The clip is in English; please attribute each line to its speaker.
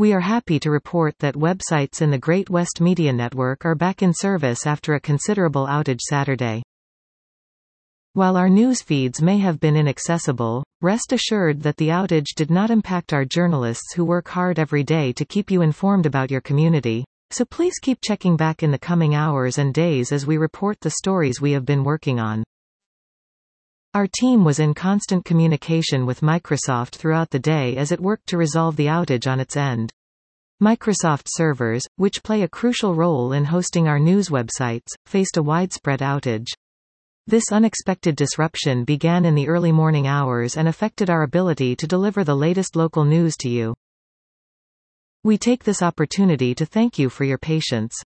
Speaker 1: We are happy to report that websites in the Great West Media Network are back in service after a considerable outage Saturday. While our news feeds may have been inaccessible, rest assured that the outage did not impact our journalists who work hard every day to keep you informed about your community, so please keep checking back in the coming hours and days as we report the stories we have been working on. Our team was in constant communication with Microsoft throughout the day as it worked to resolve the outage on its end. Microsoft servers, which play a crucial role in hosting our news websites, faced a widespread outage. This unexpected disruption began in the early morning hours and affected our ability to deliver the latest local news to you. We take this opportunity to thank you for your patience.